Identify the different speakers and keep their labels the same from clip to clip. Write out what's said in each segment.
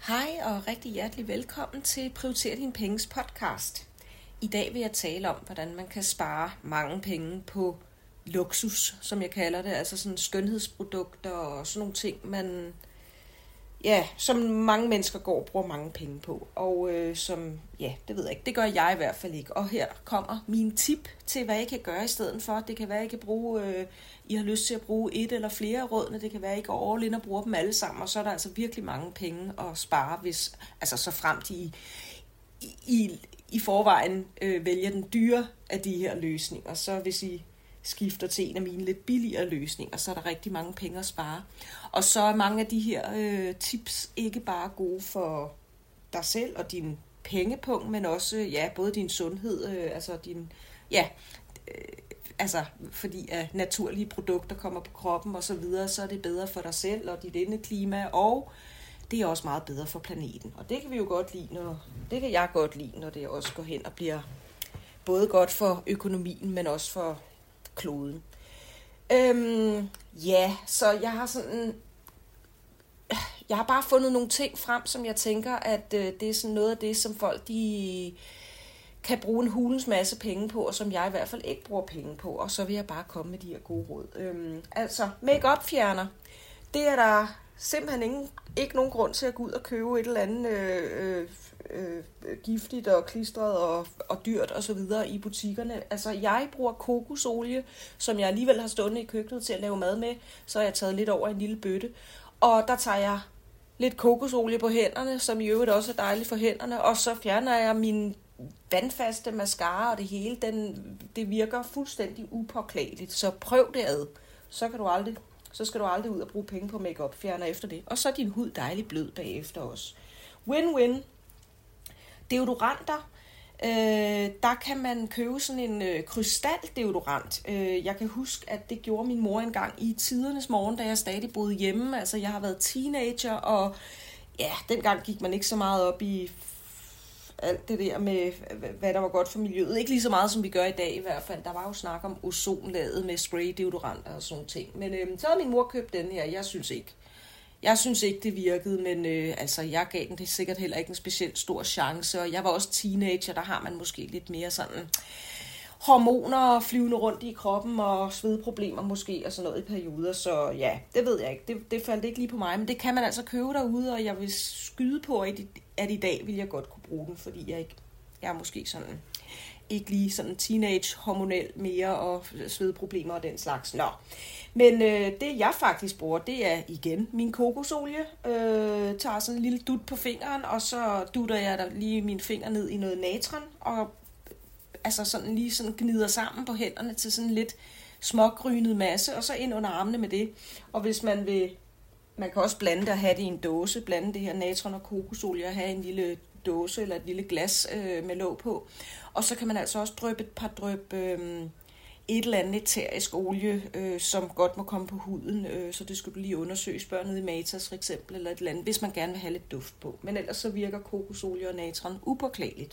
Speaker 1: Hej og rigtig hjertelig velkommen til Prioriter din penges podcast. I dag vil jeg tale om, hvordan man kan spare mange penge på luksus, som jeg kalder det. Altså sådan skønhedsprodukter og sådan nogle ting, som mange mennesker går og bruger mange penge på. Og det ved jeg ikke, det gør jeg i hvert fald ikke. Og her kommer mine tip til, hvad jeg kan gøre i stedet for. Det kan være, I kan bruge, I har lyst til at bruge et eller flere rådene. Det kan være, I går all in og bruger dem alle sammen. Og så er der altså virkelig mange penge at spare, så fremt I forvejen vælger den dyre af de her løsninger. Så hvis I skifter til en af mine lidt billigere løsninger, så er der rigtig mange penge at spare. Og så er mange af de her tips ikke bare gode for dig selv og din pengepunkt, men også både din sundhed, fordi at naturlige produkter kommer på kroppen og så videre, så er det bedre for dig selv og dit indeklima, og det er også meget bedre for planeten. Og det kan vi jo godt lide, det kan jeg godt lide, når det også går hen og bliver både godt for økonomien, men også for kloden. Så jeg har bare fundet nogle ting frem, som jeg tænker, at det er sådan noget af det, som folk de kan bruge en hulens masse penge på, og som jeg i hvert fald ikke bruger penge på, og så vil jeg bare komme med de her gode råd. Make-up fjerner, det er der simpelthen ikke nogen grund til at gå ud og købe et eller andet giftigt og klistret og dyrt og så videre i butikkerne. Altså, jeg bruger kokosolie, som jeg alligevel har stående i køkkenet til at lave mad med, så har jeg taget lidt over en lille bøtte. Og der tager jeg lidt kokosolie på hænderne, som i øvrigt også er dejligt for hænderne, og så fjerner jeg min vandfaste mascara og det hele. Det virker fuldstændig upåklageligt, så prøv det ad. Så skal du aldrig ud og bruge penge på make-up fjerner efter det. Og så er din hud dejligt blød bagefter også. Win-win. Deodoranter. Der kan man købe sådan en krystaldeodorant. Jeg kan huske, at det gjorde min mor engang i tidernes morgen, da jeg stadig boede hjemme. Altså, jeg har været teenager, og dengang gik man ikke så meget op i alt det der med, hvad der var godt for miljøet. Ikke lige så meget, som vi gør i dag i hvert fald. Der var jo snak om ozonlaget med spray-deodoranter og sådan nogle ting. Men så havde min mor købt den her. Jeg synes ikke, det virkede, men jeg gav den det sikkert heller ikke en specielt stor chance. Og jeg var også teenager, der har man måske lidt mere sådan hormoner flyvende rundt i kroppen og svedproblemer måske og sådan noget i perioder. Så det ved jeg ikke. Det faldt ikke lige på mig, men det kan man altså købe derude, og jeg vil skyde på, at i dag vil jeg godt kunne bruge den, fordi jeg er måske sådan ikke lige sådan teenage-hormonel mere og svedproblemer og den slags. Nå. Men det jeg faktisk bruger, det er igen min kokosolie. Tager sådan en lille dut på fingeren, og så dutter jeg der lige mine fingre ned i noget natron, og sådan lige sådan gnider sammen på hænderne til sådan lidt smågrynet masse, og så ind under armene med det. Og hvis man vil, man kan også blande det og have det i en dåse, blande det her natron og kokosolie og have en lille dåse eller et lille glas med låg på. Og så kan man altså også dryppe et par dryp et eller andet eterisk olie, som godt må komme på huden, så det skulle du lige undersøge. Spørg ned i Matas for eksempel, eller et eller andet, hvis man gerne vil have lidt duft på. Men ellers så virker kokosolie og natron upåklageligt.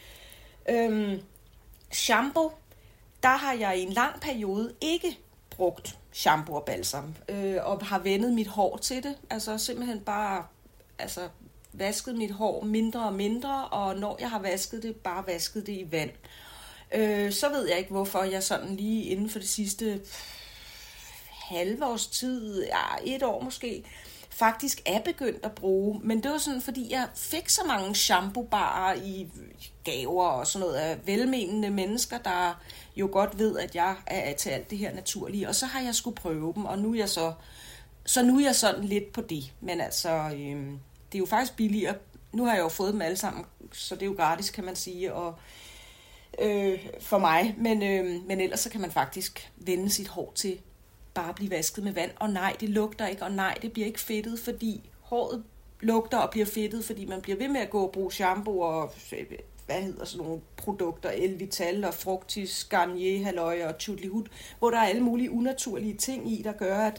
Speaker 1: Shampoo, der har jeg i en lang periode ikke brugt shampoo og balsam, og har vendet mit hår til det. Altså simpelthen bare vasket mit hår mindre og mindre, og når jeg har vasket det, bare vasket det i vand. Så ved jeg ikke, hvorfor jeg sådan lige inden for det sidste halve års tid, 1 år måske, faktisk er begyndt at bruge. Men det var sådan, fordi jeg fik så mange shampoobarer i gaver og sådan noget af velmenende mennesker, der jo godt ved, at jeg er til alt det her naturlige. Og så har jeg skulle prøve dem, og nu er jeg sådan lidt på det. Men altså, det er jo faktisk billigere. Nu har jeg jo fået dem alle sammen, så det er jo gratis, kan man sige, og for mig. Men ellers så kan man faktisk vende sit hår til bare at blive vasket med vand. Og nej, det lugter ikke, og nej, det bliver ikke fedtet, fordi håret lugter og bliver fedtet, fordi man bliver ved med at gå og bruge shampoo og sådan nogle produkter, Elvital og Fructis, Garnier, Halløj og Tutlihut, hvor der er alle mulige unaturlige ting i, der gør, at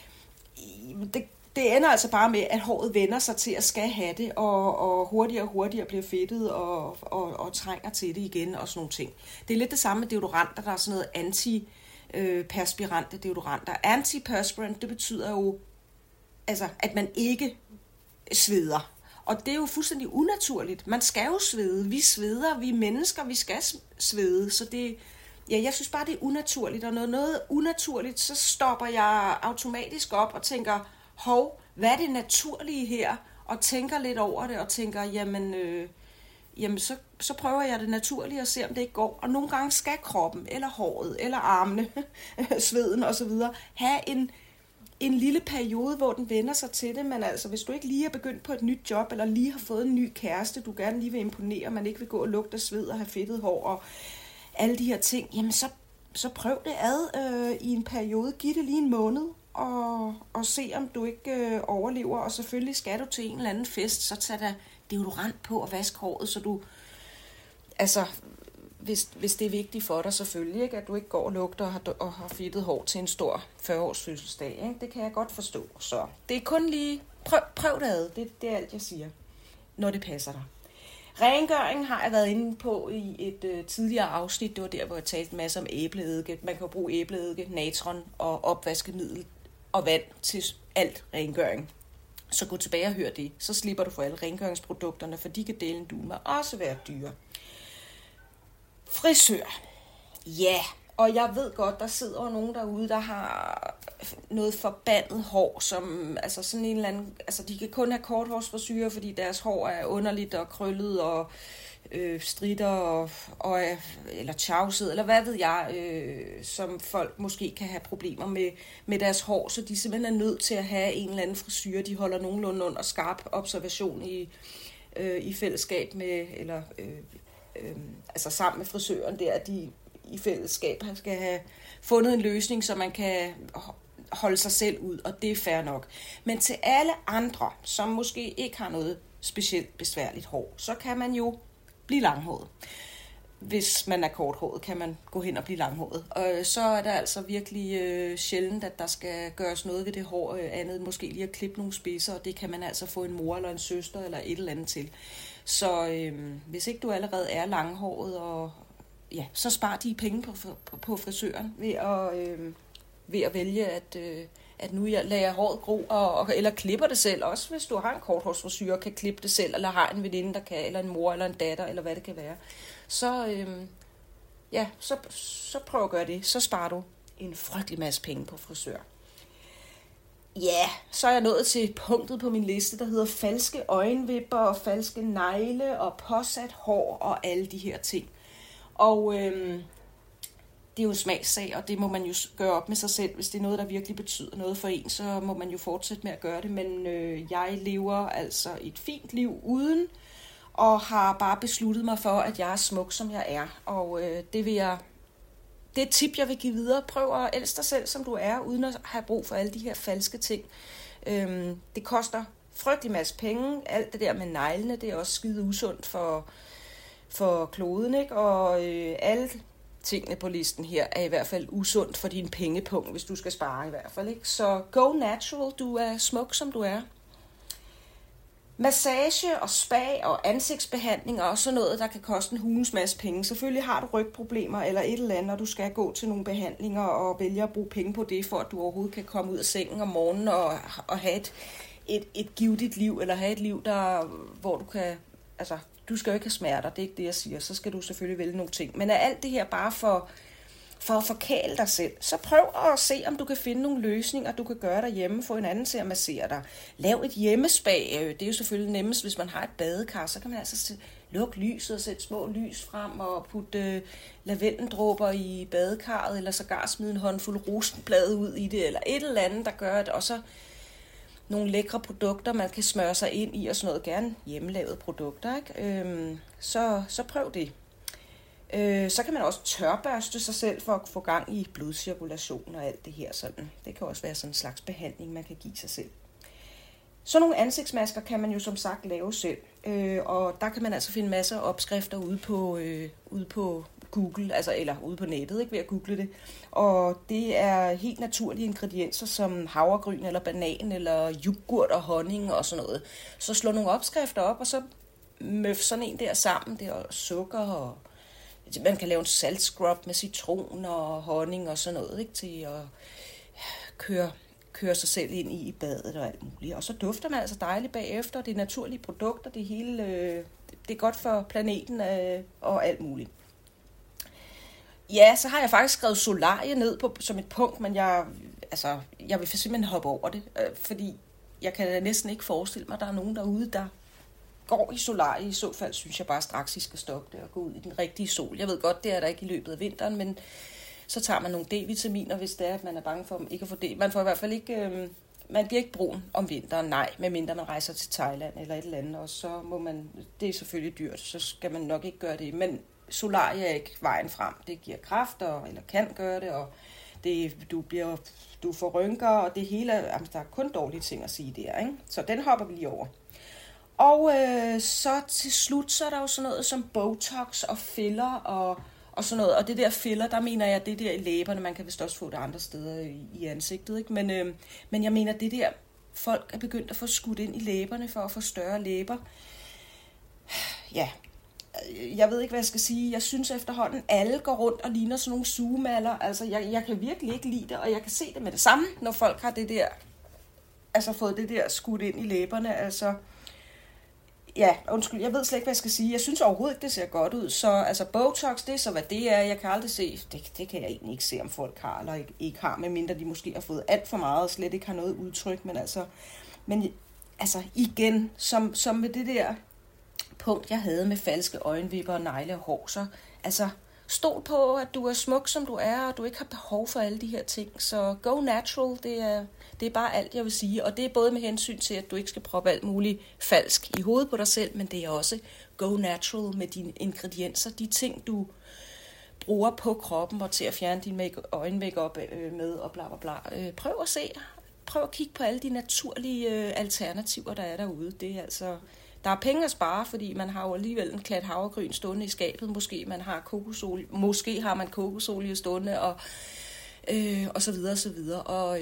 Speaker 1: det ender altså bare med, at håret vender sig til at skal have det, og hurtigere bliver fedtet og trænger til det igen og sådan nogle ting. Det er lidt det samme med deodoranter, der er sådan noget antiperspirante deodoranter. Antiperspirant, det betyder jo, at man ikke sveder. Og det er jo fuldstændig unaturligt. Man skal jo svede. Vi sveder, vi er mennesker, vi skal svede. Så det, ja, jeg synes bare, det er unaturligt. Og når noget er unaturligt, så stopper jeg automatisk op og tænker, hov, hvad er det naturlige her? Og tænker lidt over det og tænker, jamen så prøver jeg det naturlige og ser, om det ikke går. Og nogle gange skal kroppen, eller håret, eller armene, sveden osv. have en lille periode, hvor den vender sig til det. Men altså, hvis du ikke lige er begyndt på et nyt job, eller lige har fået en ny kæreste, du gerne lige vil imponere, man ikke vil gå og lugte af sved og have fedtet hår og alle de her ting, jamen så prøv det ad i en periode. Giv det lige en måned, og se, om du ikke overlever. Og selvfølgelig skal du til en eller anden fest, så tag da deodorant på og vask håret, så du, altså, hvis det er vigtigt for dig selvfølgelig, ikke, at du ikke går og lugter og har fedtet hår til en stor 40-års fødselsdag. Ikke? Det kan jeg godt forstå. Så det er kun lige, prøv det ad. Det er alt, jeg siger, når det passer dig. Rengøring har jeg været inde på i et tidligere afsnit. Det var der, hvor jeg talte en masse om æbleeddike. Man kan jo bruge æbleeddike, natron og opvaskemiddel og vand til alt rengøring. Så gå tilbage og hør det. Så slipper du for alle rengøringsprodukterne, for de kan dele du må også være dyre. Frisør. Ja, og jeg ved godt, der sidder nogen derude, der har noget forbandet hår, som altså sådan en eller anden, altså de kan kun have korthårsfrisyrer, fordi deres hår er underligt og krøllet og stritter og eller tjavset, eller hvad ved jeg, som folk måske kan have problemer med deres hår, så de simpelthen er nødt til at have en eller anden frisyr, de holder nogenlunde under skarp observation i fællesskab med, eller altså sammen med frisøren der, at de i fællesskab skal have fundet en løsning, så man kan holde sig selv ud, og det er fair nok. Men til alle andre, som måske ikke har noget specielt besværligt hår, så kan man jo blive langhåret. Hvis man er korthåret, kan man gå hen og blive langhåret. Og så er det altså virkelig sjældent, at der skal gøres noget ved det hår andet, måske lige at klippe nogle spidser, og det kan man altså få en mor eller en søster eller et eller andet til. Så hvis ikke du allerede er langhåret, og ja, så spar de penge på frisøren ved at vælge, at nu lader jeg håret gro, eller klipper det selv. Også hvis du har en korthårsfrisyr og kan klippe det selv, eller har en veninde, der kan, eller en mor, eller en datter, eller hvad det kan være. Så prøv at gøre det. Så sparer du en frygtelig masse penge på frisør. Ja, så er jeg nået til punktet på min liste, der hedder falske øjenvipper og falske negle og påsat hår og alle de her ting. Og det er jo en smagssag, og det må man jo gøre op med sig selv. Hvis det er noget, der virkelig betyder noget for en, så må man jo fortsætte med at gøre det. Men jeg lever altså et fint liv uden, og har bare besluttet mig for, at jeg er smuk, som jeg er. Og det er et tip, jeg vil give videre. Prøv at elske dig selv, som du er, uden at have brug for alle de her falske ting. Det koster frygtelig masse penge. Alt det der med neglene, det er også skide usundt for kloden, ikke? Og alle tingene på listen her er i hvert fald usundt for din pengepunkt, hvis du skal spare i hvert fald, ikke? Så go natural, du er smuk, som du er. Massage og spa og ansigtsbehandling er også noget, der kan koste en hulens masse penge. Selvfølgelig har du rygproblemer eller et eller andet, og du skal gå til nogle behandlinger og vælge at bruge penge på det, for at du overhovedet kan komme ud af sengen om morgenen og have et givtigt liv, eller have et liv, hvor du kan, altså, du skal jo ikke have smerter, det er ikke det, jeg siger. Så skal du selvfølgelig vælge nogle ting. Men er alt det her bare for at forkæle dig selv, så prøv at se, om du kan finde nogle løsninger, du kan gøre derhjemme, få en anden til at massere dig. Lav et hjemmespag. Det er jo selvfølgelig nemmest, hvis man har et badekar, så kan man altså lukke lyset og sætte små lys frem og putte lavendendråber i badekarret, eller sågar smide en håndfuld rosenblade ud i det, eller et eller andet, der gør det. Og så nogle lækre produkter, man kan smøre sig ind i, og sådan noget, gerne hjemmelavede produkter, ikke? Så prøv det. Så kan man også tørbørste sig selv for at få gang i blodcirkulation og alt det her sådan. Det kan også være sådan en slags behandling, man kan give sig selv. Så nogle ansigtsmasker kan man jo som sagt lave selv, og der kan man altså finde masser af opskrifter ude på Google, altså eller ude på nettet, ikke, ved at google det. Og det er helt naturlige ingredienser som havregryn eller banan eller yoghurt og honning og sådan noget. Så slå nogle opskrifter op, og så møf sådan en der sammen. Det er sukker, og man kan lave en saltscrub med citron og honning og sådan noget, ikke, til at køre sig selv ind i badet og alt muligt. Og så dufter man altså dejligt bagefter, det er naturlige produkter, det hele, det er godt for planeten og alt muligt. Ja, så har jeg faktisk skrevet solarie ned som et punkt, men jeg vil simpelthen hoppe over det, fordi jeg kan næsten ikke forestille mig, at der er nogen derude, der går i solarie. I så fald synes jeg bare straks, I skal stoppe det og gå ud i den rigtige sol. Jeg ved godt, det er der ikke i løbet af vinteren, men så tager man nogle D-vitaminer, hvis det er, at man er bange for ikke at få D. Man får i hvert fald ikke, man bliver ikke brun om vinteren, nej, medmindre man rejser til Thailand eller et eller andet, og så må man, det er selvfølgelig dyrt, så skal man nok ikke gøre det, men solarie er ikke vejen frem. Det giver kraft, eller kan gøre det, og du får rynker, og det hele, der er kun dårlige ting at sige der, ikke? Så den hopper vi lige over. Og så til slut, så er der jo sådan noget som Botox og filler og sådan noget. Og det der filler, der mener jeg, det der i læberne, man kan vist også få det andre steder i ansigtet, ikke? Men jeg mener, det der, folk er begyndt at få skudt ind i læberne for at få større læber. Ja, jeg ved ikke, hvad jeg skal sige. Jeg synes efterhånden, alle går rundt og ligner sådan nogle sugemaller. Altså, jeg kan virkelig ikke lide det, og jeg kan se det med det samme, når folk har det der, altså fået det der skudt ind i læberne, altså. Ja, undskyld, jeg ved slet ikke, hvad jeg skal sige. Jeg synes overhovedet ikke, det ser godt ud. Så altså Botox, det er så, hvad det er. Jeg kan aldrig se, det kan jeg egentlig ikke se, om folk har eller ikke har, medmindre de måske har fået alt for meget og slet ikke har noget udtryk. Men altså igen, som med det der punkt, jeg havde med falske øjenvipper og negle og hår, så altså stol på, at du er smuk, som du er, og du ikke har behov for alle de her ting. Så go natural, det er bare alt, jeg vil sige. Og det er både med hensyn til, at du ikke skal proppe alt muligt falsk i hovedet på dig selv, men det er også go natural med dine ingredienser. De ting, du bruger på kroppen og til at fjerne din øjenmakeup med og bla bla bla. Prøv at kigge på alle de naturlige alternativer, der er derude. Det er altså, der er penge at spare, fordi man har jo alligevel en klat havregryn stående i skabet. Måske har man kokosolie stående og så videre og så videre. Og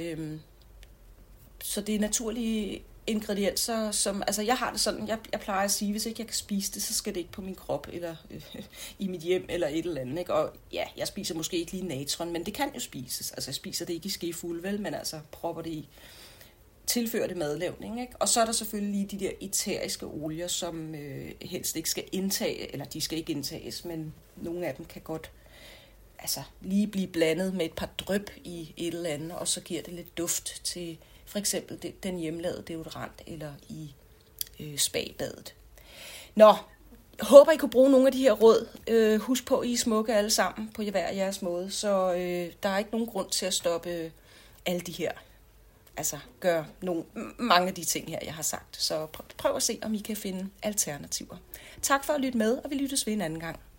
Speaker 1: så det er naturlige ingredienser, som, altså jeg har det sådan, jeg plejer at sige, hvis ikke jeg kan spise det, så skal det ikke på min krop, eller i mit hjem, eller et eller andet, ikke? Og ja, jeg spiser måske ikke lige natron, men det kan jo spises, altså jeg spiser det ikke i skefulde, vel, men altså propper det i, tilfører det madlavning, ikke? Og så er der selvfølgelig lige de der æteriske olier, som helst ikke skal indtage, eller de skal ikke indtages, men nogle af dem kan godt altså lige blive blandet med et par dryp i et eller andet, og så giver det lidt duft til for eksempel den hjemmelavede deodorant eller i spabadet. Nå, håber I kunne bruge nogle af de her råd. Husk på, I er smukke alle sammen på hver jeres måde, så der er ikke nogen grund til at stoppe alle de her, altså gør mange af de ting her, jeg har sagt. Så prøv at se, om I kan finde alternativer. Tak for at lytte med, og vi lyttes ved en anden gang.